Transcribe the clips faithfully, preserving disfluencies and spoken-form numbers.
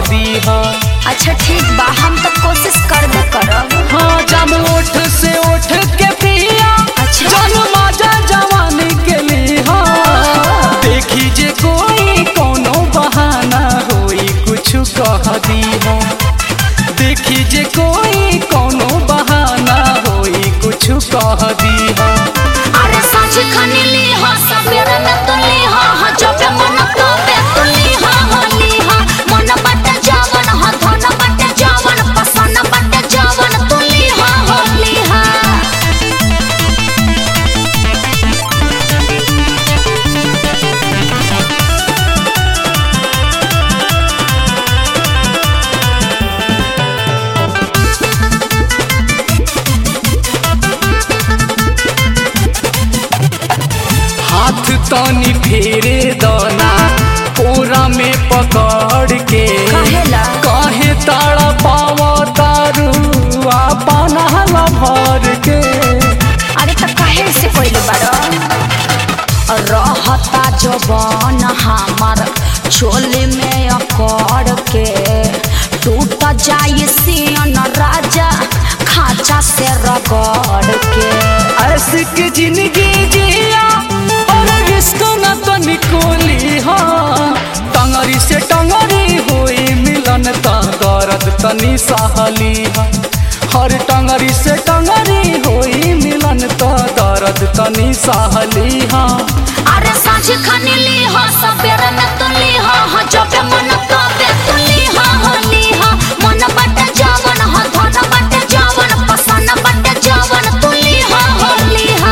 दी हा। अच्छा ठीक बा, हम तो कोशिश करबे करब। हाँ जम उठ से उठ के पिया अच्छा। जन माजा जवानी के लिए हाँ। देखी जे कोई कोनो बहाना होई कुछ कह दी हा। देखी जे कोई कोनो बहाना होई कुछ कह दी हा। अरे साँझ खनी ली हा, सवेरे में तो ली हा, हाँ जब मन तबे तो ली हा, हाँ ली हा। मन बटे जावन, हाँ धन बटे जावन, पसंद बटे जावन तो ली हा, हाँ ली हा। हाथ तनी फेरे दना कोरा में पकड़ के काहेला? काहे ताड़ा पावा तारू आपन हला भर के। अरे तो काहे से पहले बार रहता जवान हमार चोली में अकड़ के टूट जाए सियन राजा खाचा से रगड़ के। ऐसी की जिंदगी जिया और इश्क न तो निकोली हाँ। टंगरी से टंगरी हुई मिलन ता दर्द तनी सहली हाँ। हर टंगरी से टंगरी हुई मिलन ता दर्द तनी सहली हाँ। अरे साँझ खनी ली हा, सवेरे में तो ली हा, हाँ जब मन तबे तो ली हा, हाँ ली हा। मन बटे जावन, हाँ धन बटे जावन, पसंद बटे जावन तो ली हा, हाँ ली हा।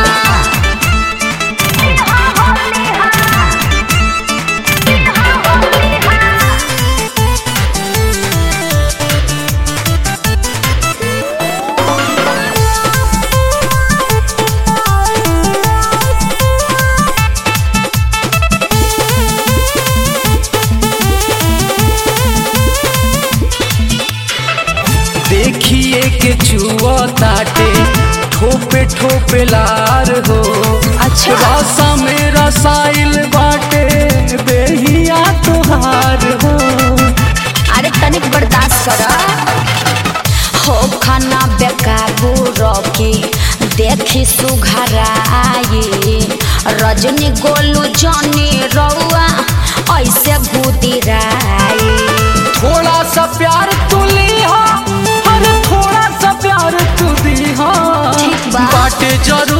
देखिए के चुआ ताटे ठोपे ठोपे लार हो। अच्छा। रासा में रसाइल बाटे बेहिया तुहार हो। अरे तनिक बर्दाश्त कर हो खाना बेकाबू रखी देखी सुघराई रजनी गोलू जनी रउआ ऐसे गुदराई। थोड़ा सा प्यार तू ली हा, अरे थोड़ा सा प्यार तू दी हा। ठीक बा। बाटे जरूर